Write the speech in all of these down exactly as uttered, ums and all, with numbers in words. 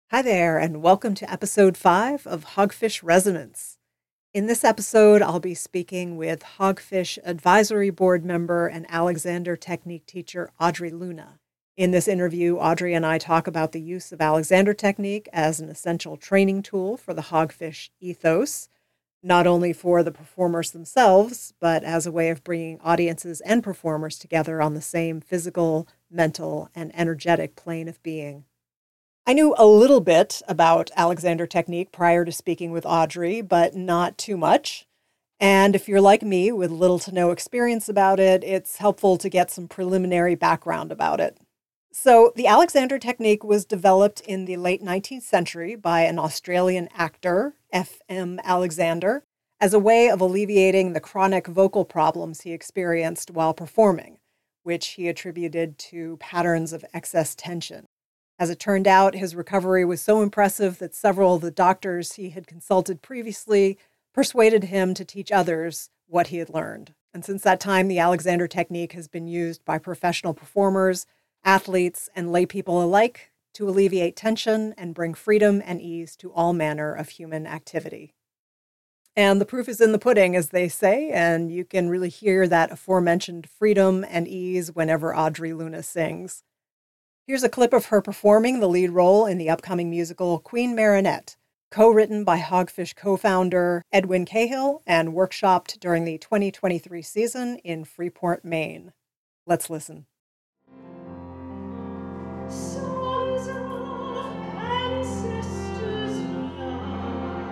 Hi there, and welcome to episode five of Hogfish Resonance. In this episode, I'll be speaking with Hogfish Advisory Board member and Alexander Technique teacher Audrey Luna. In this interview, Audrey and I talk about the use of Alexander Technique as an essential training tool for the Hogfish ethos, not only for the performers themselves, but as a way of bringing audiences and performers together on the same physical, mental, and energetic plane of being. I knew a little bit about Alexander Technique prior to speaking with Audrey, but not too much. And if you're like me with little to no experience about it, it's helpful to get some preliminary background about it. So, the Alexander Technique was developed in the late nineteenth century by an Australian actor, F M Alexander, as a way of alleviating the chronic vocal problems he experienced while performing, which he attributed to patterns of excess tension. As it turned out, his recovery was so impressive that several of the doctors he had consulted previously persuaded him to teach others what he had learned. And since that time, the Alexander Technique has been used by professional performers, athletes, and lay people alike to alleviate tension and bring freedom and ease to all manner of human activity. And the proof is in the pudding, as they say, and you can really hear that aforementioned freedom and ease whenever Audrey Luna sings. Here's a clip of her performing the lead role in the upcoming musical Queen Marinette, co-written by Hogfish co-founder Edwin Cahill and workshopped during the twenty twenty-three season in Freeport, Maine. Let's listen. Sons of ancestors love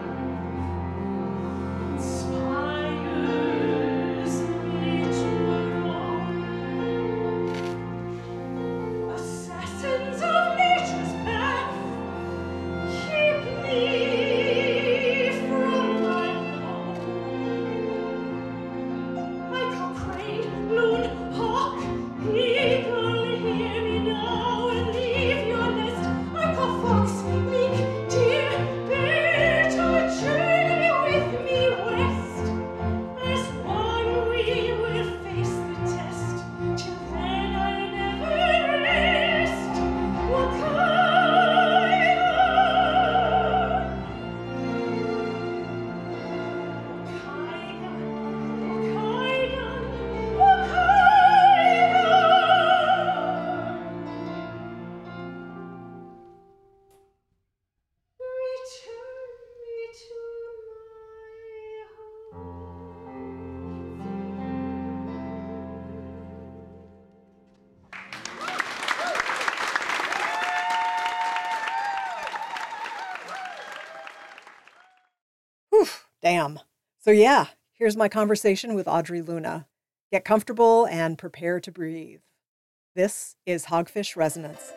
inspires me to wrong. Assassins of nature's path, keep me from my home. I call crane, loon, hawk, eagle, hear me now and leave your nest. I call fox, mink, deer, bear, to journey with me west. As one we will face the test, till then I'll never rest. Wakaiga, Wakaiga, Wakaiga, return me to my Whew, damn. So yeah, here's my conversation with Audrey Luna. Get comfortable and prepare to breathe. This is Hogfish Resonance.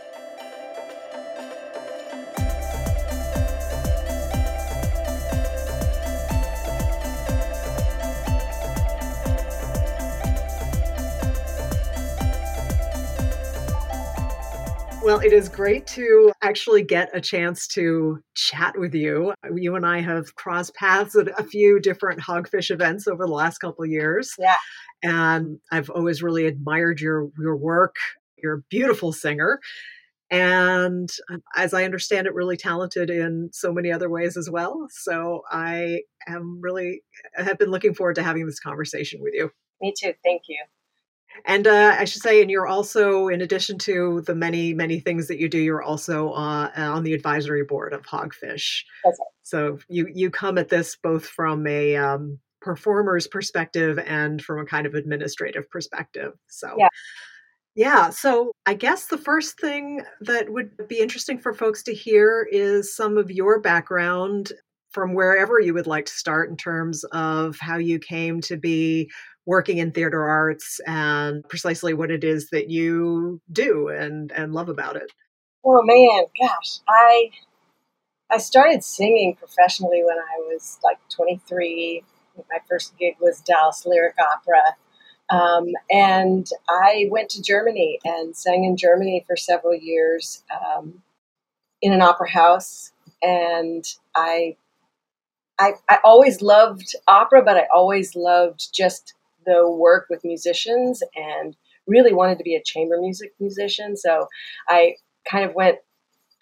Well, it is great to actually get a chance to chat with you. You and I have crossed paths at a few different Hogfish events over the last couple of years. Yeah. And I've always really admired your, your work. You're a beautiful singer. And um, as I understand it, really talented in so many other ways as well. So I am really, I have been looking forward to having this conversation with you. Me too. Thank you. And uh, I should say, and you're also, in addition to the many, many things that you do, you're also uh, on the advisory board of Hogfish. That's it. So you you come at this both from a um, performer's perspective and from a kind of administrative perspective. So Yeah. yeah, so I guess the first thing that would be interesting for folks to hear is some of your background from wherever you would like to start in terms of how you came to be working in theater arts and precisely what it is that you do and, and love about it. Oh man, gosh, I I started singing professionally when I was like twenty-three. My first gig was Dallas Lyric Opera. Um, and I went to Germany and sang in Germany for several years um, in an opera house. And I, I, I always loved opera, but I always loved just the work with musicians and really wanted to be a chamber music musician. So I kind of went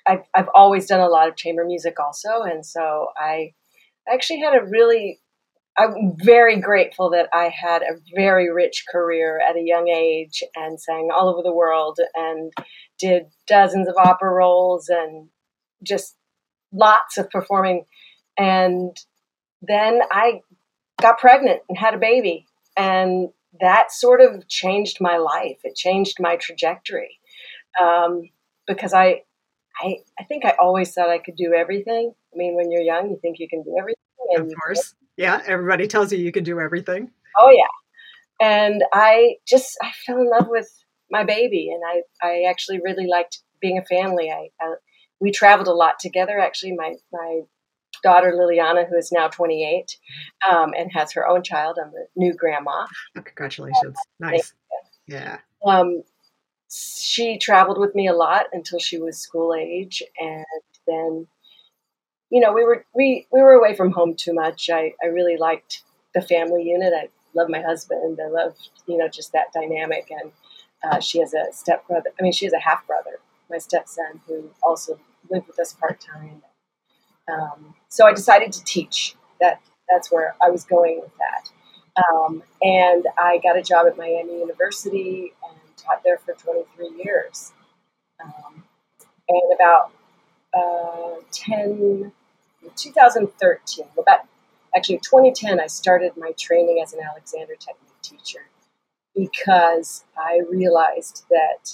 I've, I've always done a lot of chamber music also. And so I actually had a really, I'm very grateful that I had a very rich career at a young age and sang all over the world and did dozens of opera roles and just lots of performing. And then I got pregnant and had a baby. And that sort of changed my life. It changed my trajectory. Um, because I, I, I think I always thought I could do everything. I mean, when you're young, you think you can do everything. And Of you course. Yeah. Everybody tells you you can do everything. Oh yeah. And I just, I fell in love with my baby, and I, I actually really liked being a family. I, I we traveled a lot together. Actually, my, my daughter Liliana, who is now twenty-eight, um, and has her own child. I'm a new grandma. Oh, congratulations. Nice. Yeah. Um, she traveled with me a lot until she was school age, and then, you know, we were we we were away from home too much. I, I really liked the family unit. I love my husband. I love, you know, just that dynamic. And uh, she has a step brother. I mean, she has a half brother, my stepson, who also lived with us part time. Um, so I decided to teach. That that's where I was going with that. Um, and I got a job at Miami University and taught there for twenty-three years. Um, and about uh, ten, twenty thirteen, about actually twenty ten, I started my training as an Alexander Technique teacher because I realized that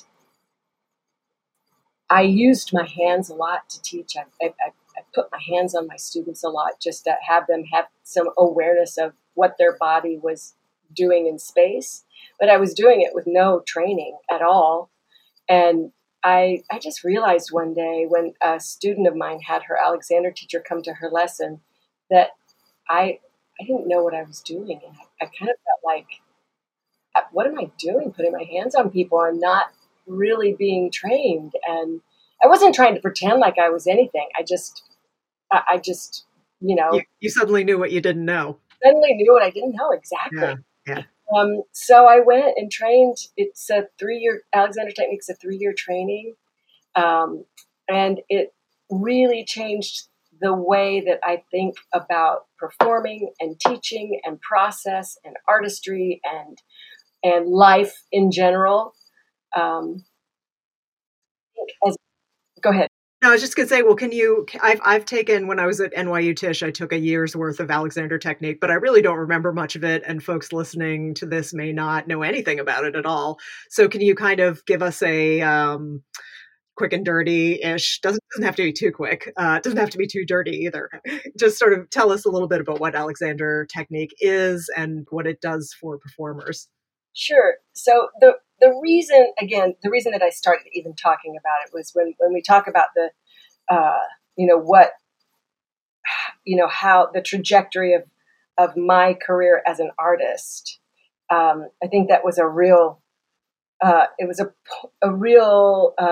I used my hands a lot to teach. I, I, I put my hands on my students a lot just to have them have some awareness of what their body was doing in space. But I was doing it with no training at all. And I, I just realized one day when a student of mine had her Alexander teacher come to her lesson that I I didn't know what I was doing. And I, I kind of felt like, what am I doing? Putting my hands on people and not really being trained. And I wasn't trying to pretend like I was anything. I just, I, I just, you know. You, you suddenly knew what you didn't know. Suddenly knew what I didn't know, exactly. Yeah, yeah. Um, so I went and trained. It's a three-year, Alexander Technique's a three-year training. Um, and it really changed the way that I think about performing and teaching and process and artistry and and life in general. Um, as, go ahead. No, I was just going to say, well, can you, I've, I've taken, when I was at N Y U Tisch, I took a year's worth of Alexander Technique, but I really don't remember much of it. And folks listening to this may not know anything about it at all. So can you kind of give us a um, quick and dirty-ish, doesn't, doesn't have to be too quick, uh, doesn't have to be too dirty either. Just sort of tell us a little bit about what Alexander Technique is and what it does for performers. Sure. So the the reason, again, the reason that I started even talking about it was when, when we talk about the, uh, you know, what, you know, how the trajectory of, of my career as an artist, um, I think that was a real, uh, it was a, a real, uh,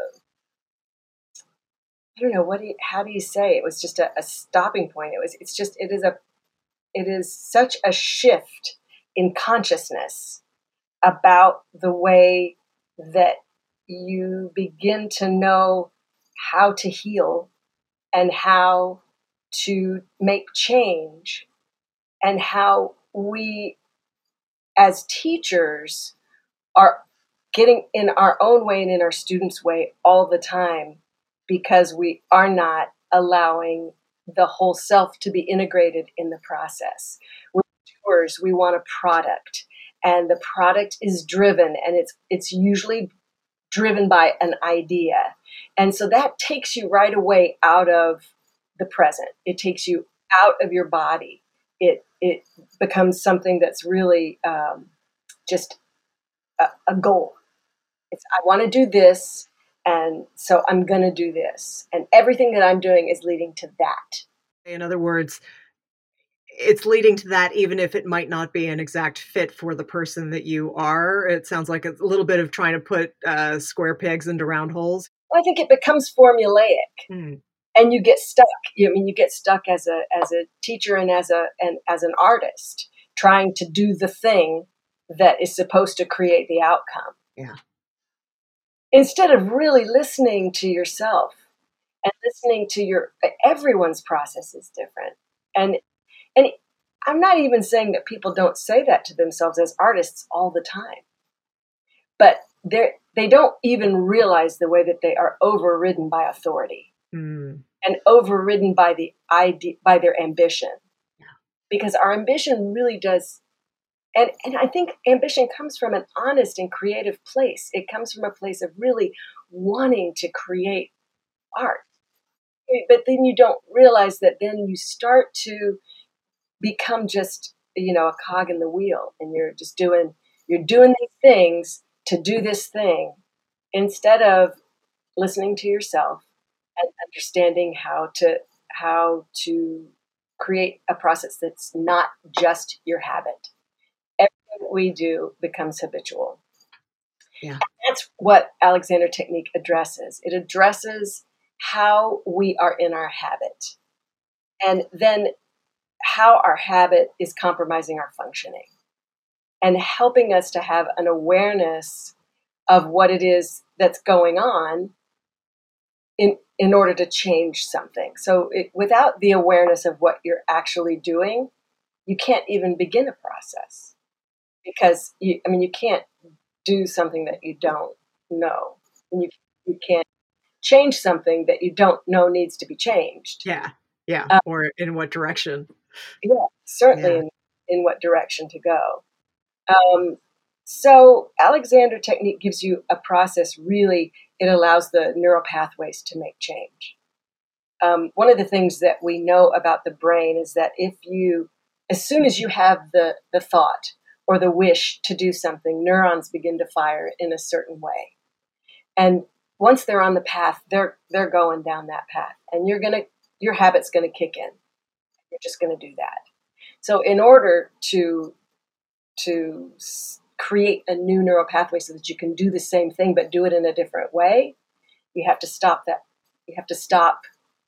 I don't know, what do you, how do you say? It was just a, a stopping point. It was, it's just, it is a, it is such a shift in consciousness about the way that you begin to know how to heal and how to make change, and how we as teachers are getting in our own way and in our students' way all the time because we are not allowing the whole self to be integrated in the process. We're doers, we want a product. And the product is driven, and it's it's usually driven by an idea. And so that takes you right away out of the present. It takes you out of your body. It it becomes something that's really um, just a, a goal. It's, I want to do this, and so I'm going to do this. And everything that I'm doing is leading to that. In other words, it's leading to that, even if it might not be an exact fit for the person that you are. It sounds like a little bit of trying to put uh, square pegs into round holes. I think it becomes formulaic, hmm. and you get stuck. I mean, you get stuck as a as a teacher and as a and as an artist, trying to do the thing that is supposed to create the outcome. Yeah. Instead of really listening to yourself and listening to your everyone's process is different. And and I'm not even saying that people don't say that to themselves as artists all the time, but they they don't even realize the way that they are overridden by authority Mm. and overridden by the idea, by their ambition, because our ambition really does. And, and I think ambition comes from an honest and creative place. It comes from a place of really wanting to create art. But then you don't realize that then you start to become just, you know, a cog in the wheel, and you're just doing, you're doing these things to do this thing instead of listening to yourself and understanding how to, how to create a process that's not just your habit. Everything we do becomes habitual. Yeah. That's what Alexander Technique addresses. It addresses how we are in our habit, and then how our habit is compromising our functioning, and helping us to have an awareness of what it is that's going on in, in order to change something. So it, without the awareness of what you're actually doing, you can't even begin a process, because you, I mean, you can't do something that you don't know. And you, you can't change something that you don't know needs to be changed. Yeah. Yeah. Uh, Or in what direction. yeah, certainly Yeah. in, in what direction to go. Um, so Alexander Technique gives you a process, really, it allows the neural pathways to make change. Um, one of the things that we know about the brain is that if you, as soon as you have the, the thought or the wish to do something, neurons begin to fire in a certain way. And once they're on the path, they're they're going down that path, and you're gonna your habit's gonna kick in. You're just gonna do that. So in order to to create a new neural pathway so that you can do the same thing but do it in a different way, you have to stop that. You have to stop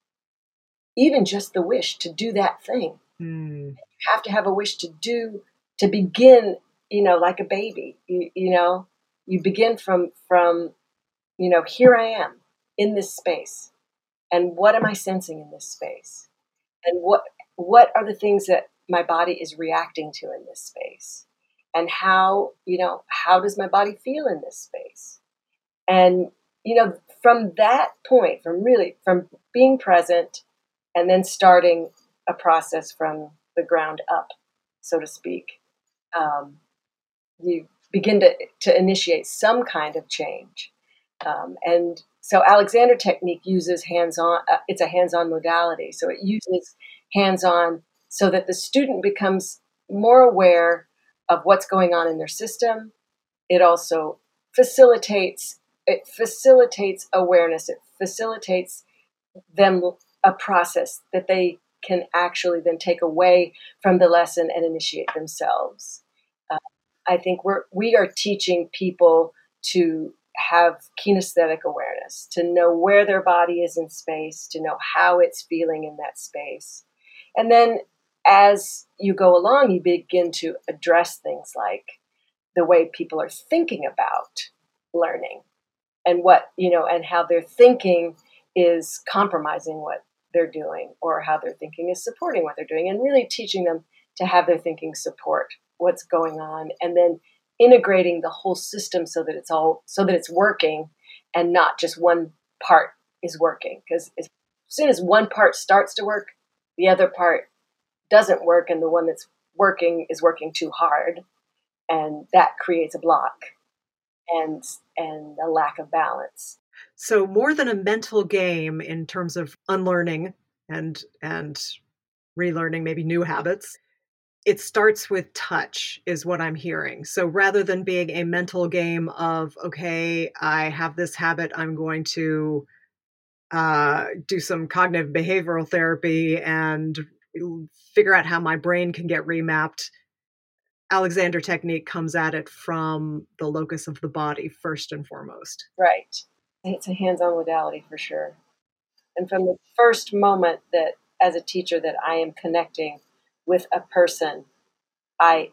even just the wish to do that thing. Mm. You have to have a wish to do, to begin, you know, like a baby. You, you know, you begin from from, you know, here I am in this space, and what am I sensing in this space, and what what are the things that my body is reacting to in this space, and how, you know, how does my body feel in this space? And, you know, from that point, from really from being present, and then starting a process from the ground up, so to speak, um, you begin to, to initiate some kind of change. Um, and so Alexander Technique uses hands-on, uh, it's a hands-on modality. So it uses hands-on so that the student becomes more aware of what's going on in their system. It also facilitates, it facilitates awareness. It facilitates them a process that they can actually then take away from the lesson and initiate themselves. Uh, I think we're, we are teaching people to have kinesthetic awareness, to know where their body is in space, to know how it's feeling in that space. And then as you go along, you begin to address things like the way people are thinking about learning, and what, you know, and how their thinking is compromising what they're doing, or how their thinking is supporting what they're doing, and really teaching them to have their thinking support what's going on, and then integrating the whole system so that it's all, so that it's working and not just one part is working. Because as soon as one part starts to work, the other part doesn't work, and the one that's working is working too hard, and that creates a block and and a lack of balance. So more than a mental game in terms of unlearning and and relearning maybe new habits, it starts with touch is what I'm hearing. So rather than being a mental game of, okay, I have this habit, I'm going to uh, do some cognitive behavioral therapy and figure out how my brain can get remapped. Alexander Technique comes at it from the locus of the body first and foremost. Right. It's a hands-on modality for sure. And from the first moment that, as a teacher, that I am connecting with a person, I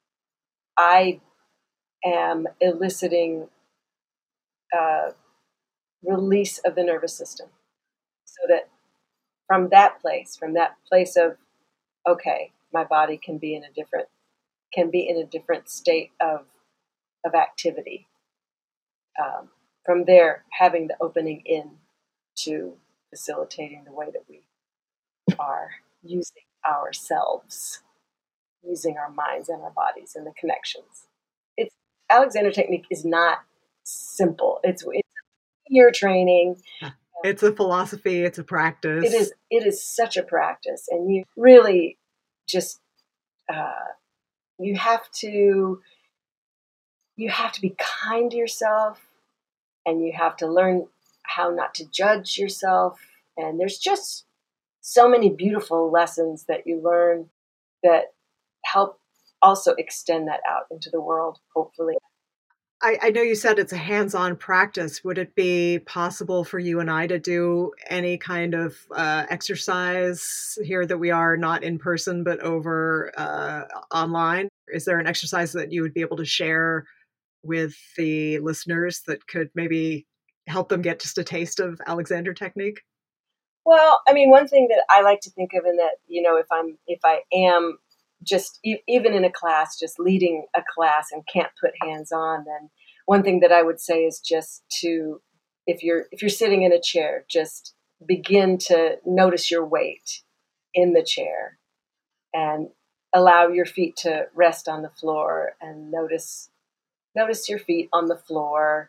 I am eliciting uh, release of the nervous system. so that from that place, from that place of, okay, my body can be in a different, can be in a different state of, of activity. Um, from there, having the opening in to facilitating the way that we are using ourselves, using our minds and our bodies and the connections. It's Alexander Technique is not simple. It's it's year training. It's a philosophy. It's a practice. It is. It is such a practice, and you really just uh, you have to you have to be kind to yourself, and you have to learn how not to judge yourself. And there's just so many beautiful lessons that you learn that help also extend that out into the world, hopefully. I, I know you said it's a hands-on practice. Would it be possible for you and I to do any kind of uh, exercise here that we are not in person but over uh, online? Is there an exercise that you would be able to share with the listeners that could maybe help them get just a taste of Alexander Technique? Well, I mean, one thing that I like to think of in that, you know, if I'm, if I am just e- even in a class, just leading a class and can't put hands on, then one thing that I would say is just to, if you're, if you're sitting in a chair, just begin to notice your weight in the chair and allow your feet to rest on the floor and notice, notice your feet on the floor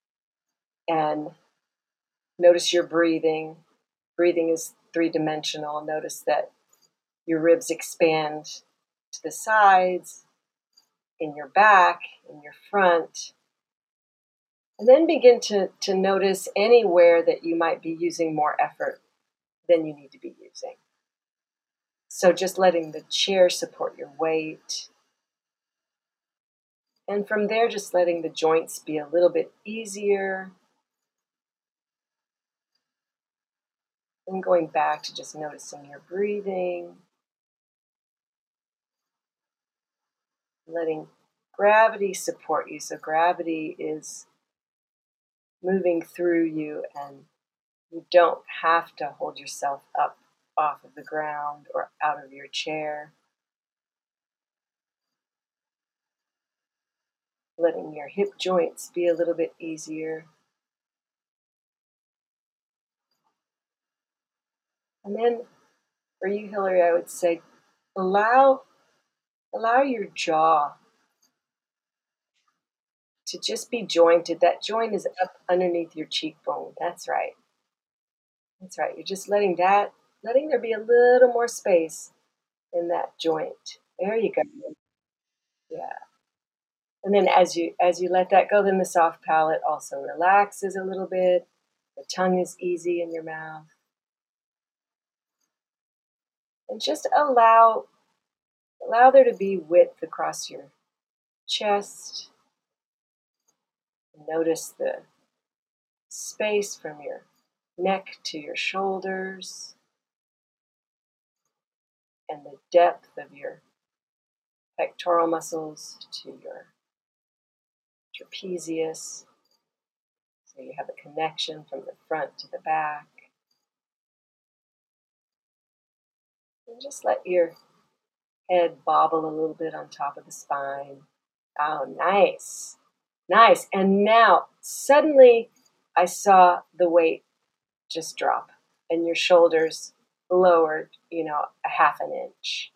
and notice your breathing. Breathing is three-dimensional. Notice that your ribs expand to the sides, in your back, in your front. And then begin to, to notice anywhere that you might be using more effort than you need to be using. So just letting the chair support your weight. And from there, just letting the joints be a little bit easier. And going back to just noticing your breathing. Letting gravity support you. So gravity is moving through you, and you don't have to hold yourself up off of the ground or out of your chair. Letting your hip joints be a little bit easier. And then for you, Hillary, I would say allow allow your jaw to just be jointed. That joint is up underneath your cheekbone. That's right. That's right. You're just letting that, letting there be a little more space in that joint. There you go. Yeah. And then as you as you let that go, then the soft palate also relaxes a little bit. The tongue is easy in your mouth. And just allow allow there to be width across your chest. Notice the space from your neck to your shoulders and the depth of your pectoral muscles to your trapezius. So you have a connection from the front to the back. And just let your head bobble a little bit on top of the spine. Oh, nice. Nice. And now suddenly I saw the weight just drop and your shoulders lowered, you know, a half an inch.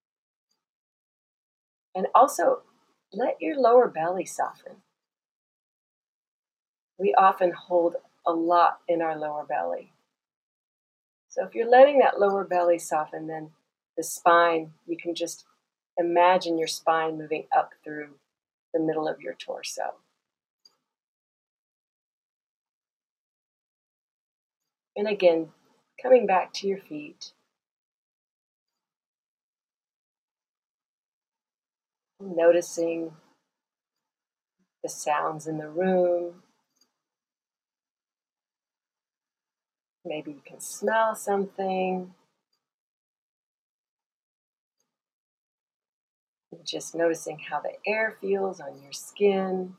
And also let your lower belly soften. We often hold a lot in our lower belly. So if you're letting that lower belly soften, then the spine, you can just imagine your spine moving up through the middle of your torso. And again, coming back to your feet. Noticing the sounds in the room. Maybe you can smell something. Just noticing how the air feels on your skin.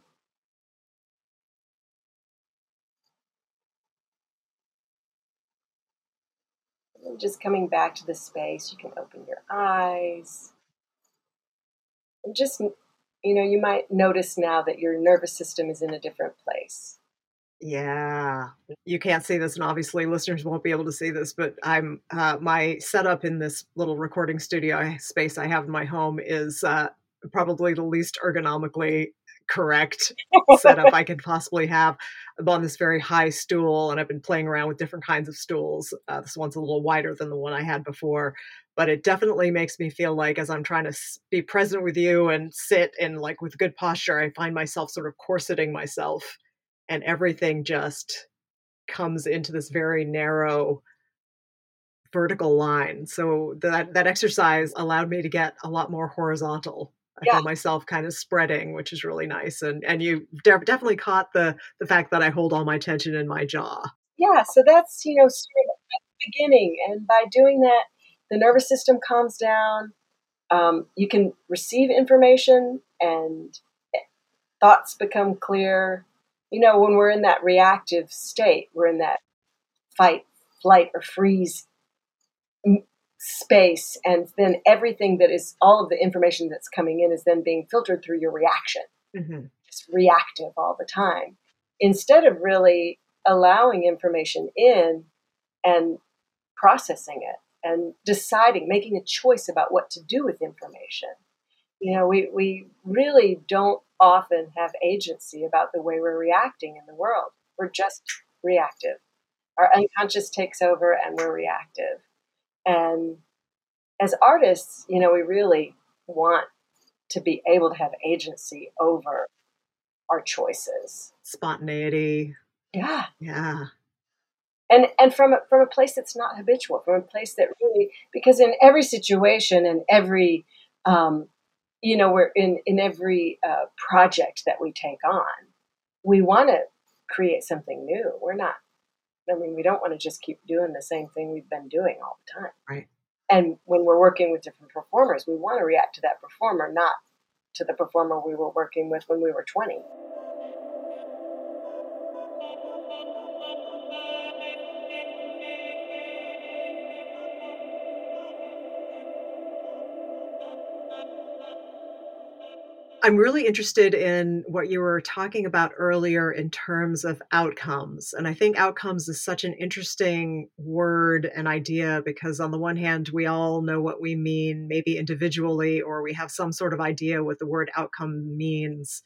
And just coming back to the space, you can open your eyes. And just, you know, you might notice now that your nervous system is in a different place. Yeah. You can't see this, and obviously listeners won't be able to see this, but I'm uh, my setup in this little recording studio space I have in my home is uh, probably the least ergonomically correct setup I could possibly have. I'm on this very high stool, and I've been playing around with different kinds of stools. Uh, this one's a little wider than the one I had before, but it definitely makes me feel like as I'm trying to s- be present with you and sit and like with good posture, I find myself sort of corseting myself, and everything just comes into this very narrow vertical line. So that that exercise allowed me to get a lot more horizontal. I Yeah, feel myself kind of spreading, which is really nice. And and you de- definitely caught the the fact that I hold all my tension in my jaw. yeah. So that's, you know, sort of at the beginning. And by doing that, the nervous system calms down. Um, you can receive information and thoughts become clear. You know, when we're in that reactive state, we're in that fight, flight, or freeze space. And then everything that is, all of the information that's coming in is then being filtered through your reaction. Mhm. Just reactive all the time. Instead of really allowing information in and processing it and deciding, making a choice about what to do with information. You know, we, we really don't often have agency about the way we're reacting in the world. We're just reactive. Our unconscious takes over and we're reactive. And as artists, you know, we really want to be able to have agency over our choices. Spontaneity. Yeah. Yeah. And and from a, from a place that's not habitual, from a place that really, because in every situation and every um, you know, we're in in every uh, project that we take on, we want to create something new. We're not. I mean, we don't want to just keep doing the same thing we've been doing all the time. Right. And when we're working with different performers, we want to react to that performer, not to the performer we were working with when we were twenty. I'm really interested in what you were talking about earlier in terms of outcomes. And I think outcomes is such an interesting word and idea because, on the one hand, we all know what we mean, maybe individually, or we have some sort of idea what the word outcome means.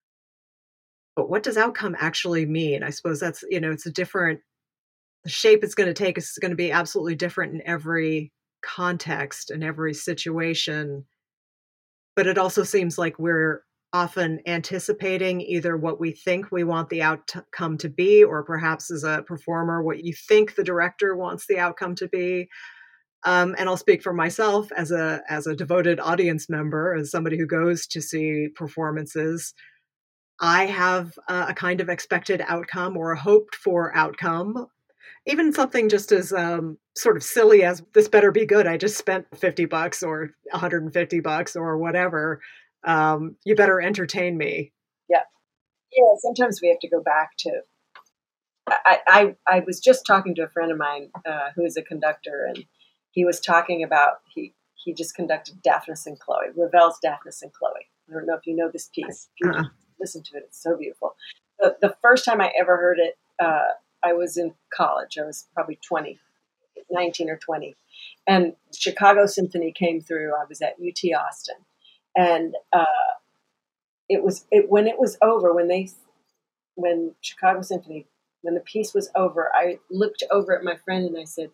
But what does outcome actually mean? I suppose that's, you know, it's a different, the shape it's going to take is going to be absolutely different in every context and every situation. But it also seems like we're often anticipating either what we think we want the outcome to be, or perhaps as a performer, what you think the director wants the outcome to be. Um, and I'll speak for myself as a as a devoted audience member, as somebody who goes to see performances. I have a, a kind of expected outcome or a hoped for outcome, even something just as um, sort of silly as this better be good. I just spent fifty bucks or one hundred fifty bucks or whatever. Um, you better entertain me. Yeah. Yeah. Sometimes we have to go back to. I, I, I was just talking to a friend of mine uh, who is a conductor, and he was talking about he he just conducted Daphnis and Chloe, Ravel's Daphnis and Chloe. I don't know if you know this piece. If you Uh-uh. listen to it, it's so beautiful. The, the first time I ever heard it, uh, I was in college. I was probably twenty, nineteen or twenty. And Chicago Symphony came through. I was at U T Austin. And uh, it was it when it was over, when they when Chicago Symphony, when the piece was over, I looked over at my friend and I said,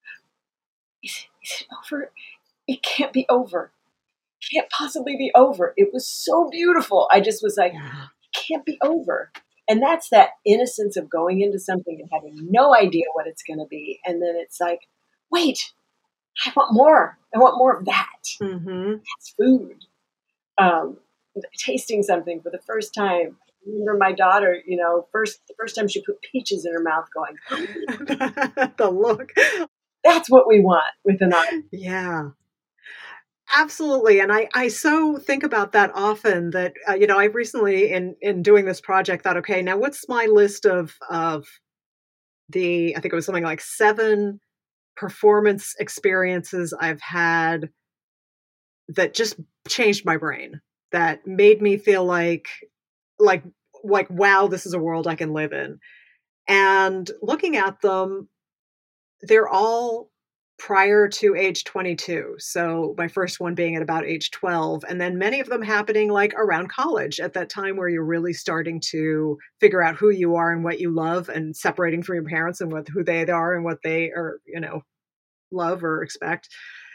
is, is it over? It can't be over. It can't possibly be over. It was so beautiful. I just was like, Yeah. it can't be over. And that's that innocence of going into something and having no idea what it's going to be. And then it's like, wait, I want more. I want more of that. Mm-hmm. That's food. Um, tasting something for the first time. I remember my daughter, you know, first the first time she put peaches in her mouth, going, The look. that's what we want with an art. Yeah. Absolutely. And I, I so think about that often that, uh, you know, I've recently in, in doing this project thought, okay, now what's my list of, of the, I think it was something like seven performance experiences I've had that just changed my brain, that made me feel like, like, like, wow, this is a world I can live in. And looking at them, they're all prior to age twenty-two. So my first one being at about age twelve, and then many of them happening like around college, at that time where you're really starting to figure out who you are and what you love, and separating from your parents and what who they are and what they are, you know, love or expect.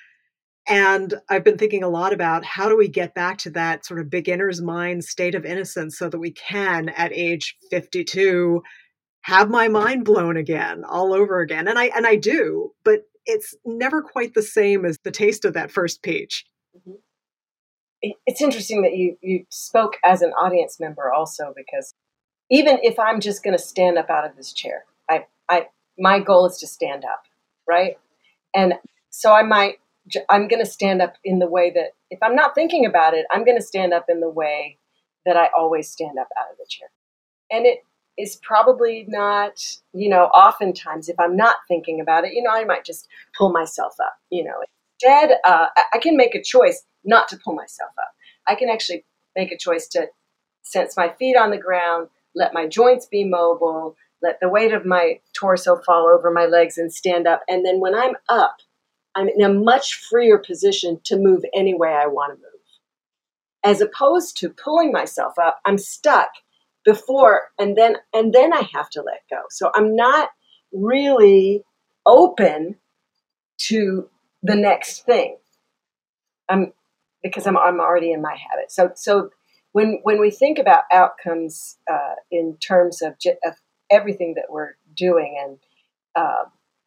And I've been thinking a lot about how do we get back to that sort of beginner's mind state of innocence so that we can, at age fifty-two, have my mind blown again, all over again. And I and I do, but it's never quite the same as the taste of that first peach. Mm-hmm. It, it's interesting that you you spoke as an audience member also, because even if I'm just going to stand up out of this chair, I I my goal is to stand up, right? And so I might I'm going to stand up in the way that, if I'm not thinking about it, I'm going to stand up in the way that I always stand up out of the chair. And it is probably not, you know, oftentimes if I'm not thinking about it, you know, I might just pull myself up, you know. Instead, uh, I can make a choice not to pull myself up. I can actually make a choice to sense my feet on the ground, let my joints be mobile, let the weight of my torso fall over my legs and stand up. And then when I'm up, I'm in a much freer position to move any way I want to move. As opposed to pulling myself up, I'm stuck before, and then and then I have to let go. So I'm not really open to the next thing. I'm because I'm I'm already in my habit. So so when when we think about outcomes uh, in terms of, of everything that we're doing and uh,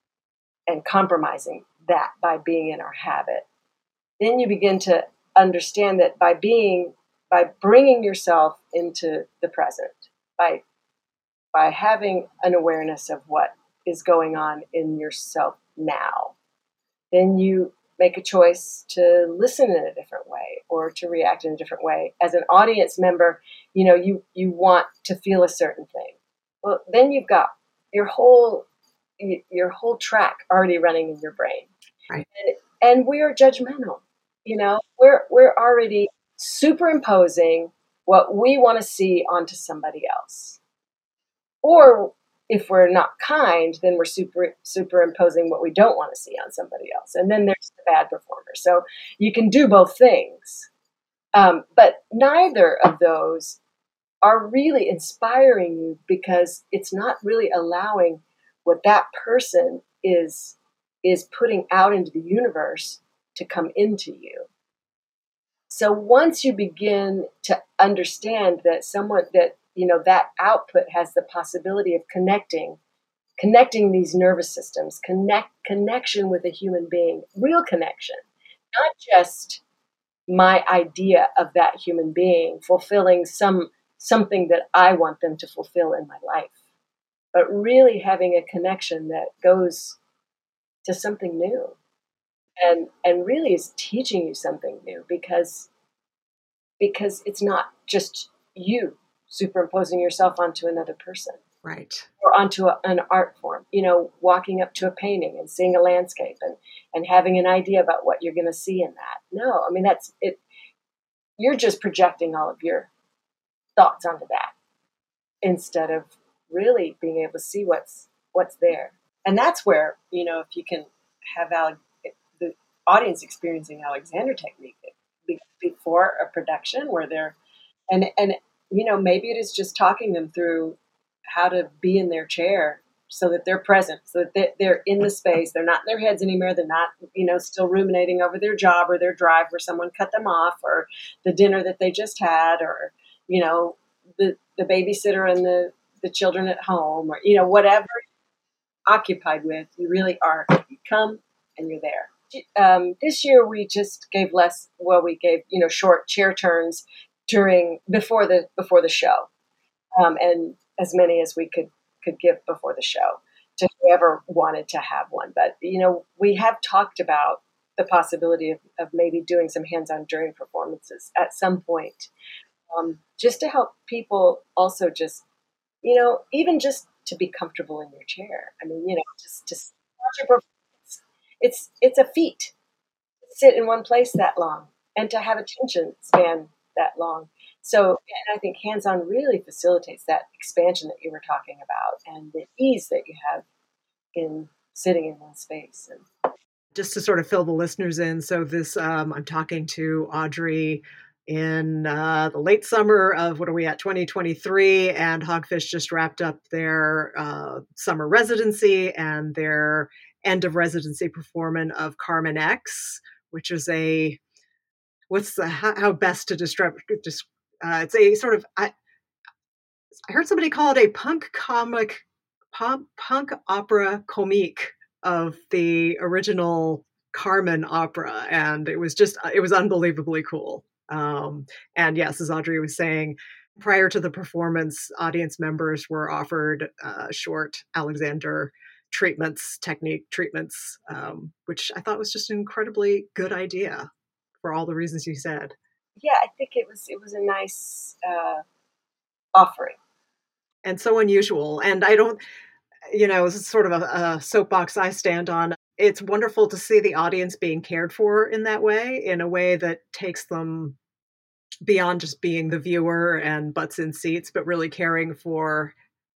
and compromising that by being in our habit, then you begin to understand that by being, by bringing yourself into the present, by by having an awareness of what is going on in yourself now, then you make a choice to listen in a different way or to react in a different way. As an audience member, you know, you you want to feel a certain thing. Well, then you've got your whole your whole track already running in your brain. Right. And, and we are judgmental. You know, we're we're already superimposing what we want to see onto somebody else. Or if we're not kind, then we're super superimposing what we don't want to see on somebody else. And then there's the bad performer. So you can do both things. Um, but neither of those are really inspiring you, because it's not really allowing what that person is is putting out into the universe to come into you. So once you begin to understand that someone that, you know, that output has the possibility of connecting, connecting these nervous systems, connect connection with a human being, real connection, not just my idea of that human being fulfilling some something that I want them to fulfill in my life, but really having a connection that goes to something new. And and really is teaching you something new, because because it's not just you superimposing yourself onto another person, right, or onto a, an art form. You know, walking up to a painting and seeing a landscape and and having an idea about what you're going to see in that. No, I mean, that's it. You're just projecting all of your thoughts onto that instead of really being able to see what's what's there. And that's where, you know, if you can have Ale- the audience experiencing Alexander technique before a production where they're, and, and, you know, maybe it is just talking them through how to be in their chair so that they're present, so that they're in the space. They're not in their heads anymore. They're not, you know, still ruminating over their job or their drive where someone cut them off, or the dinner that they just had, or, you know, the, the babysitter and the, the children at home, or, you know, whatever you're occupied with, you really are. You come and you're there. Um, this year we just gave less, well, we gave, you know, short chair turns during, before the, before the show. Um, and as many as we could, could give before the show to whoever wanted to have one. But, you know, we have talked about the possibility of, of maybe doing some hands-on during performances at some point, um, just to help people also just, you know, even just to be comfortable in your chair. I mean, you know, just, just watch your performance it's it's a feat to sit in one place that long and to have attention span that long. So, and I think hands-on really facilitates that expansion that you were talking about and the ease that you have in sitting in one space. And just to sort of fill the listeners in, so this um, I'm talking to Audrey in uh, the late summer of, what are we at, twenty twenty-three, and Hogfish just wrapped up their uh, summer residency and their end of residency performance of Carmen X, which is a, what's the, how, how best to describe, just, uh, it's a sort of, I, I heard somebody call it a punk comic, punk, punk opera comique of the original Carmen opera, and it was just it was unbelievably cool. Um, and yes, as Audrey was saying, prior to the performance, audience members were offered uh, short Alexander treatments, technique treatments, um, which I thought was just an incredibly good idea for all the reasons you said. Yeah, I think it was it was a nice uh, offering. And so unusual. And I don't, you know, this is sort of a, a soapbox I stand on. It's wonderful to see the audience being cared for in that way, in a way that takes them beyond just being the viewer and butts in seats, but really caring for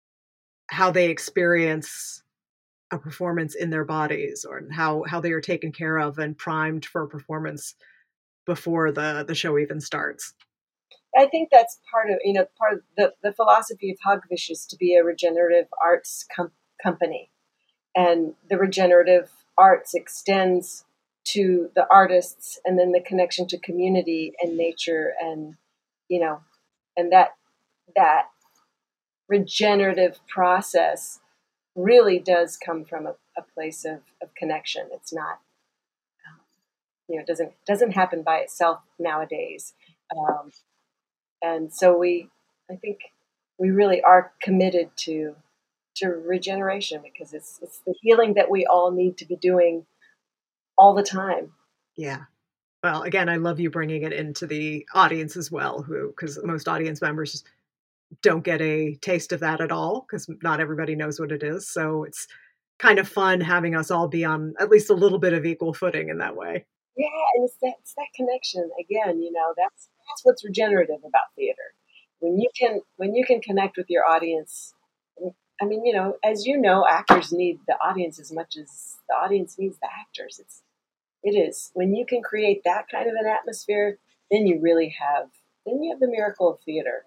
how they experience a performance in their bodies, or how, how they are taken care of and primed for a performance before the, the show even starts. I think that's part of, you know, part of the, the philosophy of Hogfish is to be a regenerative arts com- company. And the regenerative arts extends to the artists and then the connection to community and nature and, you know, and that, that regenerative process really does come from a, a place of, of connection. It's not, um, you know, it doesn't, doesn't happen by itself nowadays. Um, And so we, I think we really are committed to to regeneration because it's it's the healing that we all need to be doing all the time. Yeah. Well, again, I love you bringing it into the audience as well, who, because most audience members don't get a taste of that at all, because not everybody knows what it is. So it's kind of fun having us all be on at least a little bit of equal footing in that way. Yeah, and it's that it's that connection again. You know, that's that's what's regenerative about theater. When you can when you can connect with your audience. I mean, you know, as you know, actors need the audience as much as the audience needs the actors. It's it is when you can create that kind of an atmosphere, then you really have then you have the miracle of theater.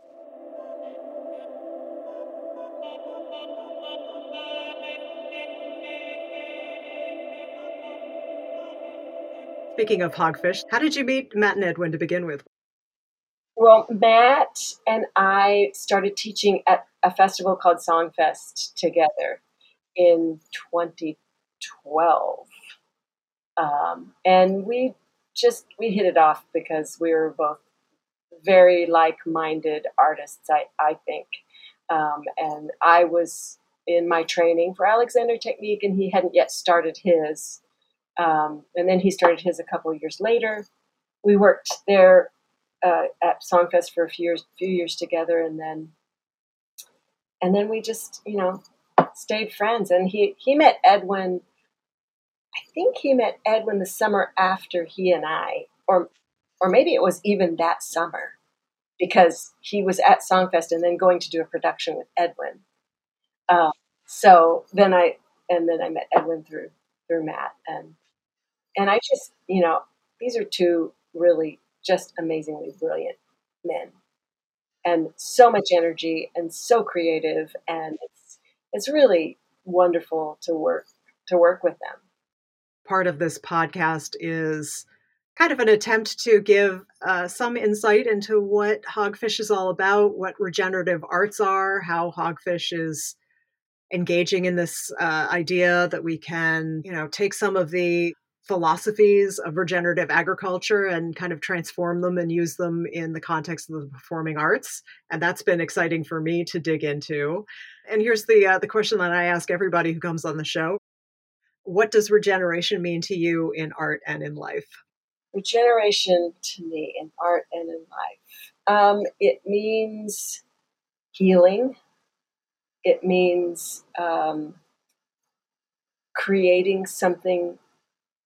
Speaking of Hogfish, how did you meet Matt and Edwin to begin with? Well, Matt and I started teaching at a festival called Songfest together in twenty twelve. Um, and we just, we hit it off because we were both very like-minded artists, I, I think. Um, and I was in my training for Alexander Technique and he hadn't yet started his. Um, and then he started his a couple of years later. We worked there uh, at Songfest for a few years, few years together, and then and then we just, you know, stayed friends. And he he met Edwin. I think he met Edwin the summer after he and I, or or maybe it was even that summer, because he was at Songfest and then going to do a production with Edwin. Uh, so then I and then I met Edwin through through Matt, and and I just, you know, these are two really just amazingly brilliant men and so much energy and so creative, and it's it's really wonderful to work to work with them. Part of this podcast is kind of an attempt to give uh, some insight into what Hogfish is all about, what regenerative arts are, how Hogfish is engaging in this uh, idea that we can, you know, take some of the philosophies of regenerative agriculture and kind of transform them and use them in the context of the performing arts. And that's been exciting for me to dig into. And here's the uh, the question that I ask everybody who comes on the show. What does regeneration mean to you in art and in life? Regeneration to me in art and in life, um, it means healing. It means um, creating something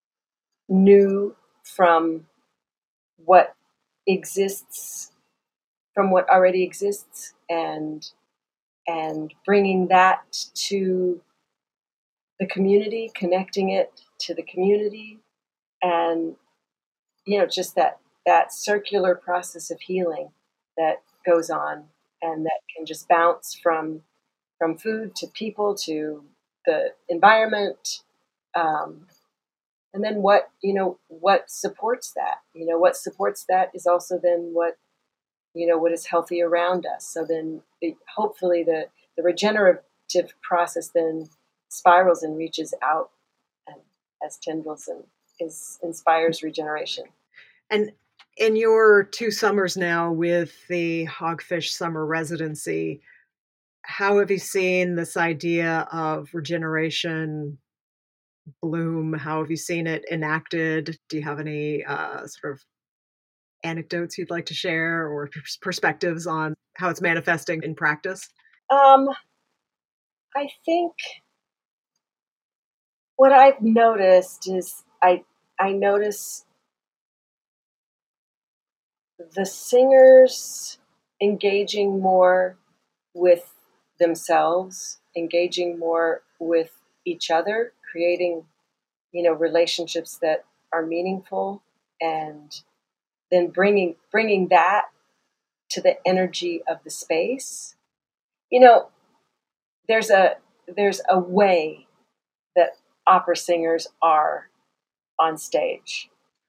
new from what exists, from what already exists, and and bringing that to the community, connecting it to the community, and you know, just that that circular process of healing that goes on and that can just bounce from from food to people to the environment, um, and then what you know what supports that. You know, what supports that is also then what you know what is healthy around us. So then, it, hopefully, the the regenerative process then spirals and reaches out and as tendrils and is inspires regeneration. And in your two summers now with the Hogfish Summer Residency, how have you seen this idea of regeneration bloom? How have you seen it enacted? Do you have any uh, sort of anecdotes you'd like to share or pers- perspectives on how it's manifesting in practice? Um, I think what I've noticed is I I notice the singers engaging more with themselves, engaging more with each other, creating you know relationships that are meaningful, and then bringing bringing that to the energy of the space. You know, there's a there's a way that opera singers are on stage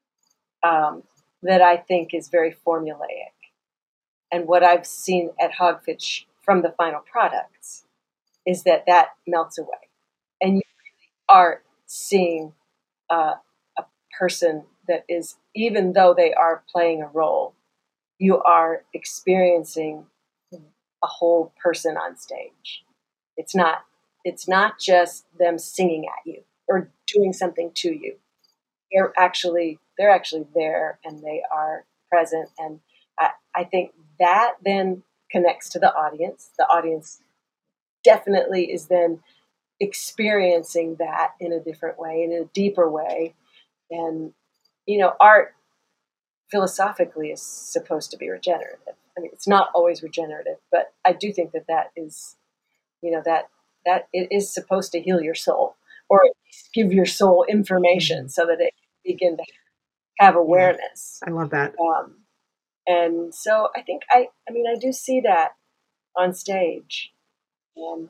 um, that I think is very formulaic. And what I've seen at Hogfish from the final products is that that melts away. And you are seeing uh, a person that is, even though they are playing a role, you are experiencing a whole person on stage. It's not it's not just them singing at you or doing something to you. They're actually they're actually there and they are present, and I, I think that then connects to the audience. The audience definitely is then experiencing that in a different way, in a deeper way. And you know, art philosophically is supposed to be regenerative. I mean, it's not always regenerative, but I do think that that is, you know, that that it is supposed to heal your soul or give your soul information so that it can begin to have awareness. Yeah, I love that. Um, and so I think I, I mean, I do see that on stage um,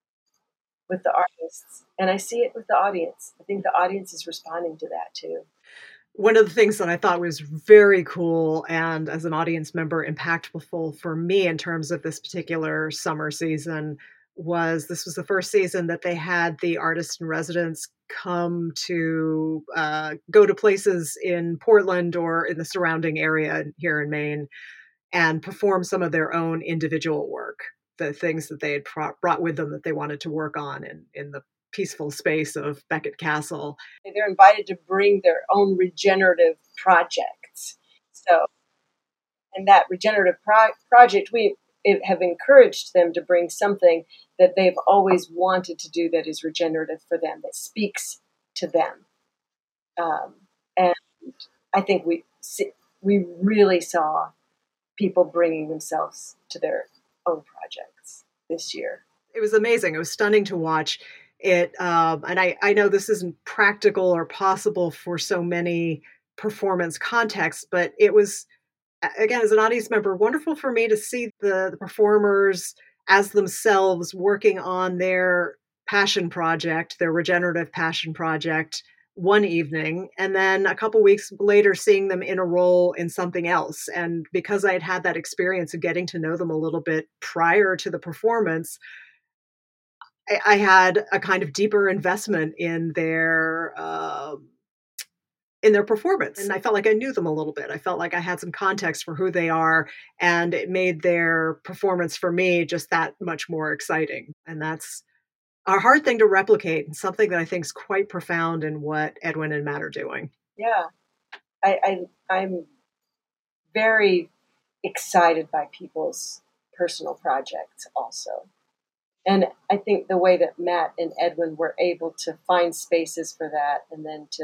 with the artists, and I see it with the audience. I think the audience is responding to that too. One of the things that I thought was very cool and as an audience member impactful for me in terms of this particular summer season was this was the first season that they had the artists in residence come to uh, go to places in Portland or in the surrounding area here in Maine and perform some of their own individual work, the things that they had brought with them that they wanted to work on in, in the peaceful space of Beckett Castle. They're invited to bring their own regenerative projects. So, in that regenerative pro- project, we have encouraged them to bring something that they've always wanted to do that is regenerative for them, that speaks to them. Um, and I think we we really saw people bringing themselves to their own projects this year. It was amazing. It was stunning to watch it. Um, and I, I know this isn't practical or possible for so many performance contexts, but it was, again, as an audience member, wonderful for me to see the, the performers as themselves working on their passion project, their regenerative passion project one evening, and then a couple weeks later seeing them in a role in something else. And because I had had that experience of getting to know them a little bit prior to the performance, I, I had a kind of deeper investment in their uh, in their performance, and I felt like I knew them a little bit. I felt like I had some context for who they are, and it made their performance for me just that much more exciting. And that's a hard thing to replicate, and something that I think is quite profound in what Edwin and Matt are doing. Yeah, I, I I'm very excited by people's personal projects also. And I think the way that Matt and Edwin were able to find spaces for that and then to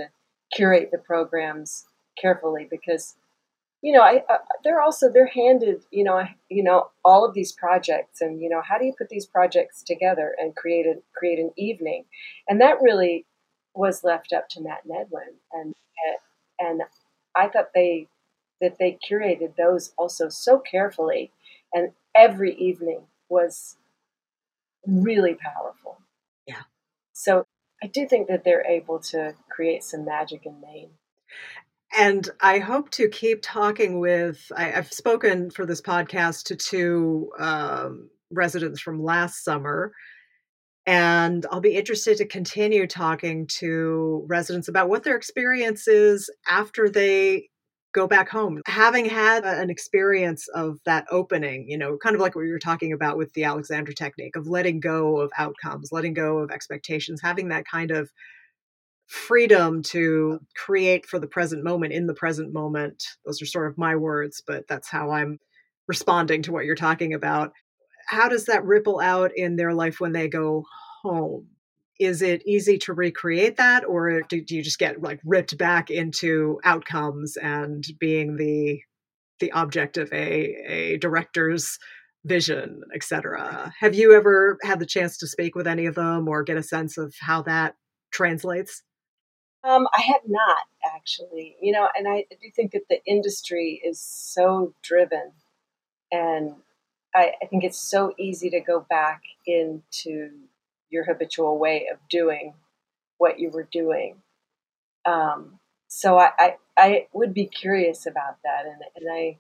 curate the programs carefully because, you know, I, uh, they're also, they're handed, you know, you know, all of these projects and, you know, how do you put these projects together and create a, create an evening? And that really was left up to Matt and Edwin. And, and I thought they, that they curated those also so carefully. And every evening was really powerful. Yeah. So I do think that they're able to create some magic in Maine. And I hope to keep talking with, I, I've spoken for this podcast to two um, residents from last summer, and I'll be interested to continue talking to residents about what their experience is after they go back home. Having had an experience of that opening, you know, kind of like what we were talking about with the Alexander technique of letting go of outcomes, letting go of expectations, having that kind of freedom to create for the present moment in the present moment. Those are sort of my words, but that's how I'm responding to what you're talking about. How does that ripple out in their life when they go home? Is it easy to recreate that, or do, do you just get like ripped back into outcomes and being the the object of a a director's vision, et cetera? Have you ever had the chance to speak with any of them or get a sense of how that translates? Um, I have not actually, you know, and I do think that the industry is so driven, and I, I think it's so easy to go back into your habitual way of doing what you were doing. Um, so I, I, I would be curious about that, and and I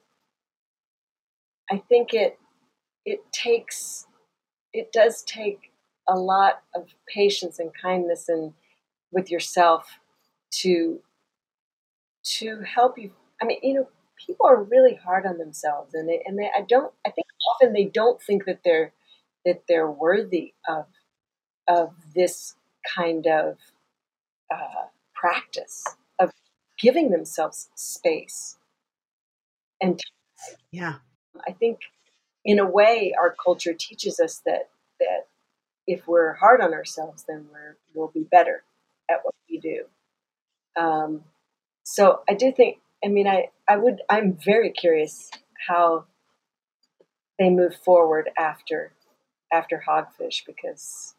I think it it takes it does take a lot of patience and kindness and with yourself to to help you. I mean, you know, people are really hard on themselves, and they and they. I don't. I think often they don't think that they're that they're worthy of of this kind of uh, practice of giving themselves space and time. Yeah. I think, in a way, our culture teaches us that that if we're hard on ourselves, then we're we'll be better at what we do. Um, so I do think. I mean, I I would. I'm very curious how they move forward after after Hogfish because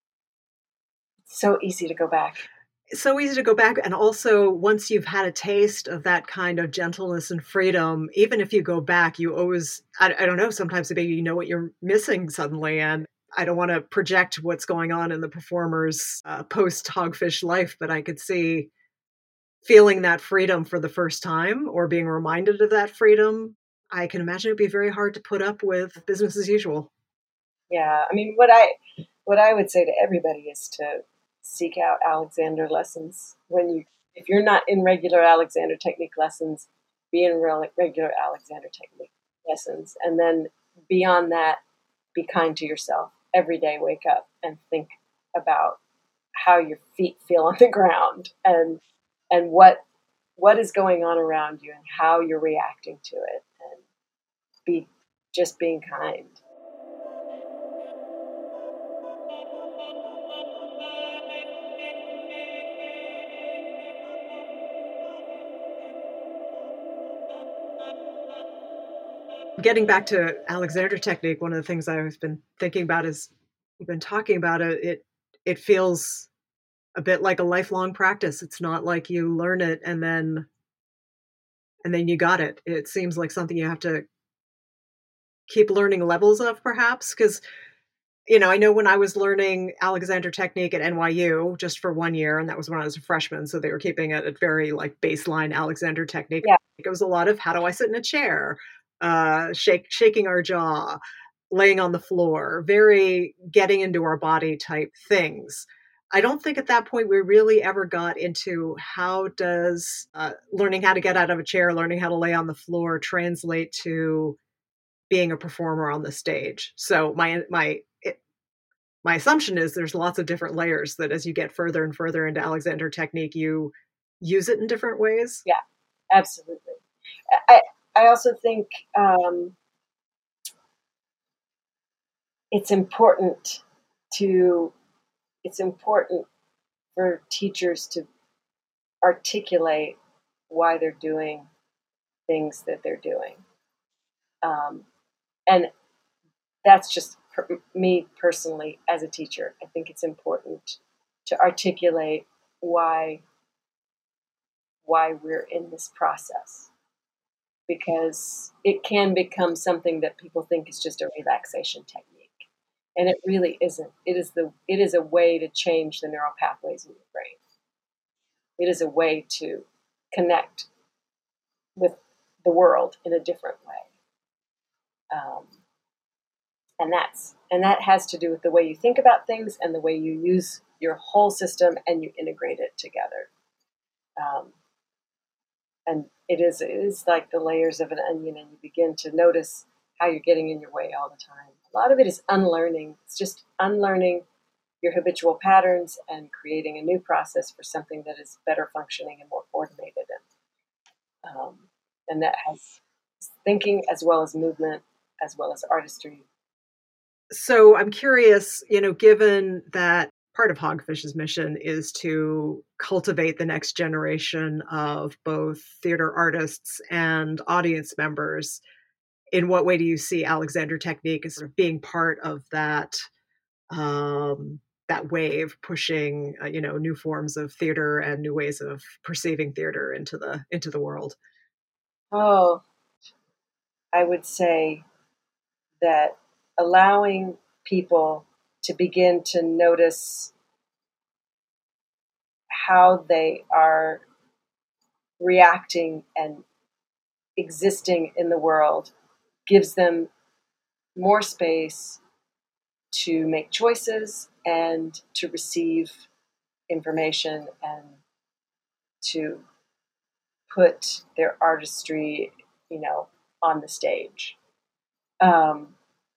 it's so easy to go back. It's so easy to go back. And also, once you've had a taste of that kind of gentleness and freedom, even if you go back, you always, I, I don't know, sometimes maybe you know what you're missing suddenly. And I don't want to project what's going on in the performer's uh, post Hogfish life, but I could see feeling that freedom for the first time or being reminded of that freedom. I can imagine it'd be very hard to put up with business as usual. Yeah, I mean, what I what I would say to everybody is to seek out Alexander lessons when you if you're not in regular Alexander technique lessons, be in real, regular Alexander technique lessons, and then beyond that, be kind to yourself every day. Wake up and think about how your feet feel on the ground and and what what is going on around you and how you're reacting to it, and be just being kind. Getting back to Alexander technique, one of the things I've been thinking about is we've been talking about it. It it feels a bit like a lifelong practice. It's not like you learn it and then and then you got it. It seems like something you have to keep learning levels of, perhaps, because you know, I know when I was learning Alexander technique at N Y U just for one year, and that was when I was a freshman, so they were keeping it at very like baseline Alexander technique. Yeah. It was a lot of how do I sit in a chair, uh, shake, shaking our jaw, laying on the floor, very getting into our body type things. I don't think at that point we really ever got into how does uh, learning how to get out of a chair, learning how to lay on the floor translate to being a performer on the stage. So my my it, my assumption is there's lots of different layers that as you get further and further into Alexander technique, you use it in different ways. Yeah, absolutely. I I also think um, it's important to it's important for teachers to articulate why they're doing things that they're doing. Um, and that's just per- me personally as a teacher. I think it's important to articulate why why we're in this process, because it can become something that people think is just a relaxation technique, and it really isn't. It is the it is a way to change the neural pathways in your brain. It is a way to connect with the world in a different way. Um, and that's and that has to do with the way you think about things and the way you use your whole system and you integrate it together. Um, and it is it is like the layers of an onion, and you begin to notice how you're getting in your way all the time. A lot of it is unlearning. It's just unlearning your habitual patterns and creating a new process for something that is better functioning and more coordinated. And, um, and that has thinking as well as movement, as well as artistry. So I'm curious, you know, given that part of Hogfish's mission is to cultivate the next generation of both theater artists and audience members, in what way do you see Alexander Technique as sort of being part of that um, that wave, pushing uh, you know new forms of theater and new ways of perceiving theater into the into the world? Oh, I would say that allowing people to begin to notice how they are reacting and existing in the world gives them more space to make choices and to receive information and to put their artistry, you know, on the stage. Um,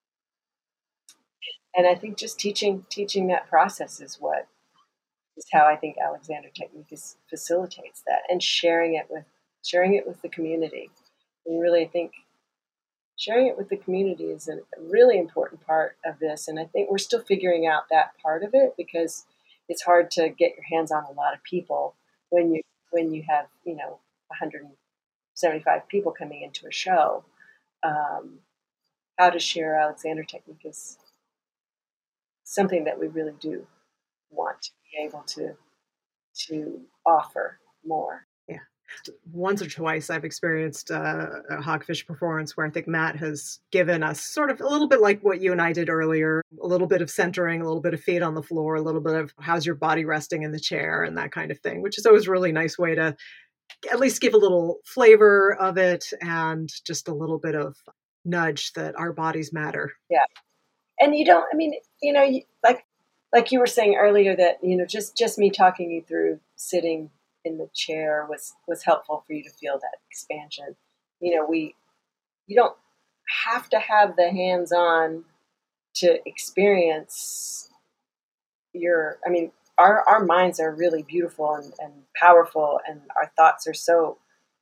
and I think just teaching teaching that process is what is how I think Alexander Technique is, facilitates that, and sharing it with sharing it with the community. And really, I think sharing it with the community is a really important part of this. And I think we're still figuring out that part of it, because it's hard to get your hands on a lot of people when you when you have you know one hundred seventy-five people coming into a show. Um, how to share Alexander Technique is something that we really do want to be able to to offer more. Yeah. Once or twice I've experienced uh, a Hogfish performance where I think Matt has given us sort of a little bit like what you and I did earlier, a little bit of centering, a little bit of feet on the floor, a little bit of how's your body resting in the chair and that kind of thing, which is always a really nice way to at least give a little flavor of it and just a little bit of nudge that our bodies matter. Yeah. And you don't, I mean, you know, you, like like you were saying earlier that, you know, just just me talking you through sitting in the chair was was helpful for you to feel that expansion. You know, we you don't have to have the hands-on to experience your, I mean, our our minds are really beautiful and, and powerful, and our thoughts are so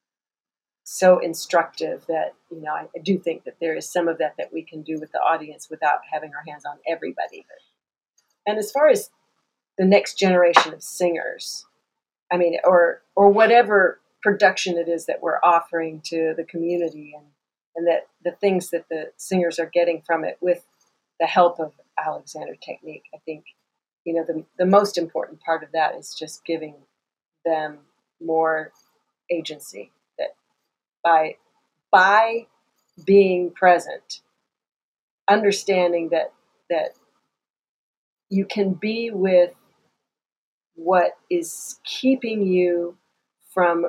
so instructive that, you know, I, I do think that there is some of that that we can do with the audience without having our hands on everybody. And as far as the next generation of singers, I mean, or or whatever production it is that we're offering to the community, and and that the things that the singers are getting from it with the help of Alexander Technique, I think, you know, the the most important part of that is just giving them more agency. That by by being present, understanding that that you can be with what is keeping you from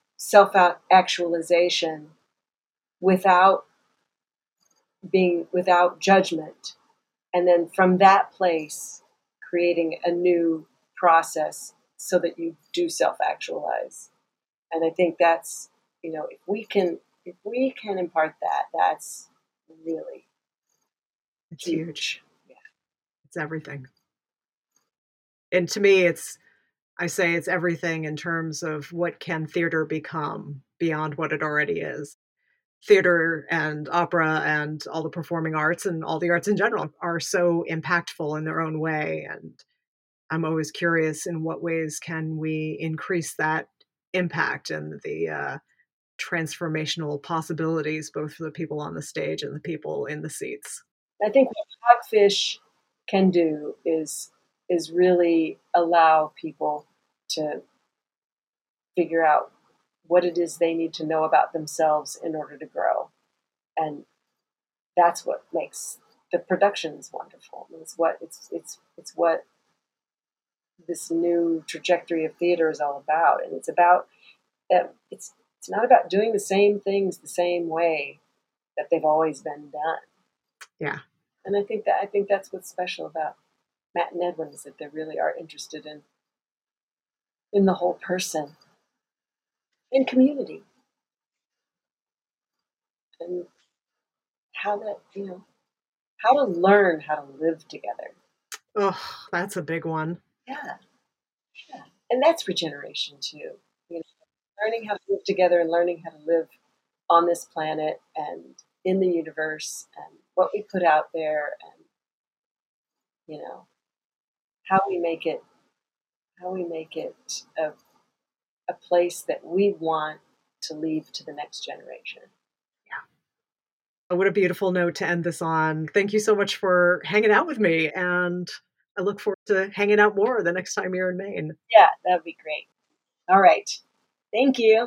self-actualization without being without judgment, and then from that place creating a new process so that you do self-actualize. And I think that's, you know, if we can if we can impart that, that's really It's huge. huge. Yeah. It's everything. And to me, it's, I say it's everything in terms of what can theater become beyond what it already is. Theater and opera and all the performing arts and all the arts in general are so impactful in their own way. And I'm always curious, in what ways can we increase that impact and the uh, transformational possibilities, both for the people on the stage and the people in the seats. I think what Hogfish can do is is really allow people to figure out what it is they need to know about themselves in order to grow. And that's what makes the productions wonderful. It's what it's it's it's what this new trajectory of theater is all about. And it's about that it's it's not about doing the same things the same way that they've always been done. Yeah. And I think that I think that's what's special about Matt and Edwin, is that they really are interested in in the whole person, in community, and how that, you know, how to learn how to live together. Oh, that's a big one. Yeah, yeah, and that's regeneration too. You know, learning how to live together and learning how to live on this planet and in the universe and what we put out there, and you know, how we make it, how we make it a a place that we want to leave to the next generation. Oh, what a beautiful note to end this on. Thank you so much for hanging out with me, and I look forward to hanging out more the next time you're in Maine. Yeah, that'd be great. All right. Thank you.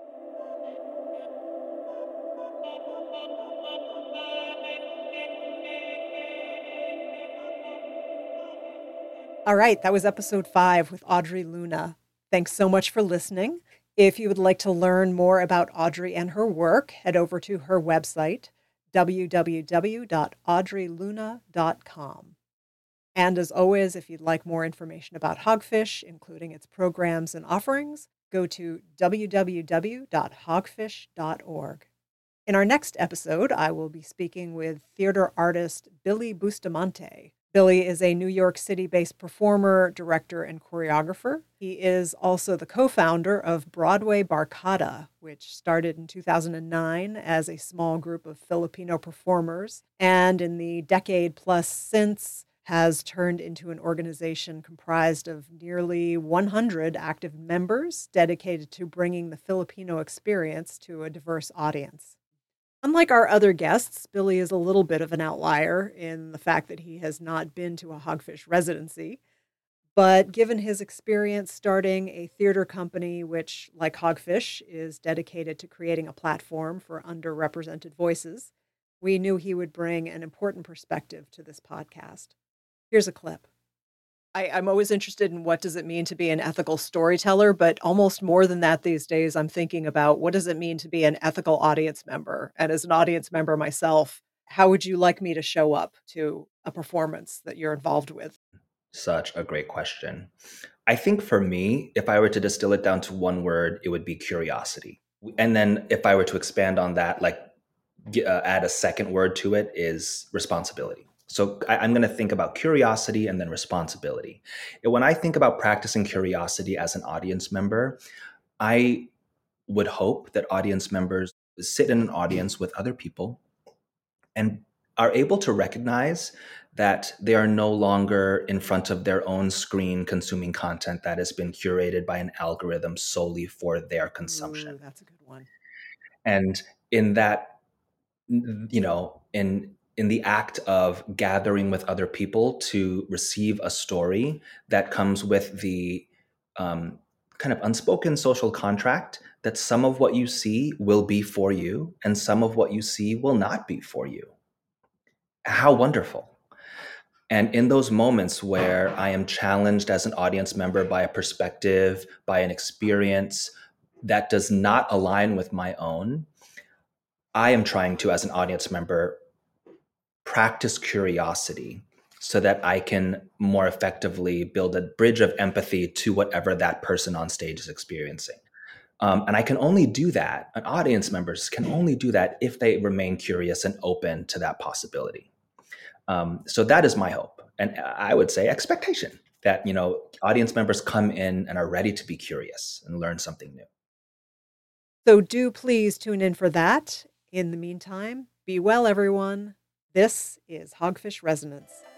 All right, that was episode five with Audrey Luna. Thanks so much for listening. If you would like to learn more about Audrey and her work, head over to her website, w w w dot audrey luna dot com. And as always, if you'd like more information about Hogfish, including its programs and offerings, go to w w w dot hogfish dot org. In our next episode, I will be speaking with theater artist Billy Bustamante. Billy is a New York City-based performer, director, and choreographer. He is also the co-founder of Broadway Barkada, which started in two thousand nine as a small group of Filipino performers, and in the decade plus since has turned into an organization comprised of nearly one hundred active members dedicated to bringing the Filipino experience to a diverse audience. Unlike our other guests, Billy is a little bit of an outlier in the fact that he has not been to a Hogfish residency. But given his experience starting a theater company, which, like Hogfish, is dedicated to creating a platform for underrepresented voices, we knew he would bring an important perspective to this podcast. Here's a clip. I, I'm always interested in what does it mean to be an ethical storyteller, but almost more than that these days, I'm thinking about what does it mean to be an ethical audience member? And as an audience member myself, how would you like me to show up to a performance that you're involved with? Such a great question. I think for me, if I were to distill it down to one word, it would be curiosity. And then if I were to expand on that, like uh, add a second word to it, is responsibility. So I, I'm going to think about curiosity and then responsibility. And when I think about practicing curiosity as an audience member, I would hope that audience members sit in an audience with other people and are able to recognize that they are no longer in front of their own screen consuming content that has been curated by an algorithm solely for their consumption. Ooh, that's a good one. And in that, you know, in in the act of gathering with other people to receive a story that comes with the um, kind of unspoken social contract that some of what you see will be for you and some of what you see will not be for you. How wonderful. And in those moments where I am challenged as an audience member by a perspective, by an experience that does not align with my own, I am trying to, as an audience member, practice curiosity so that I can more effectively build a bridge of empathy to whatever that person on stage is experiencing. Um, and I can only do that, and audience members can only do that if they remain curious and open to that possibility. Um, so that is my hope. And I would say expectation that, you know, audience members come in and are ready to be curious and learn something new. So do please tune in for that. In the meantime, be well, everyone. This is Hogfish Resonance.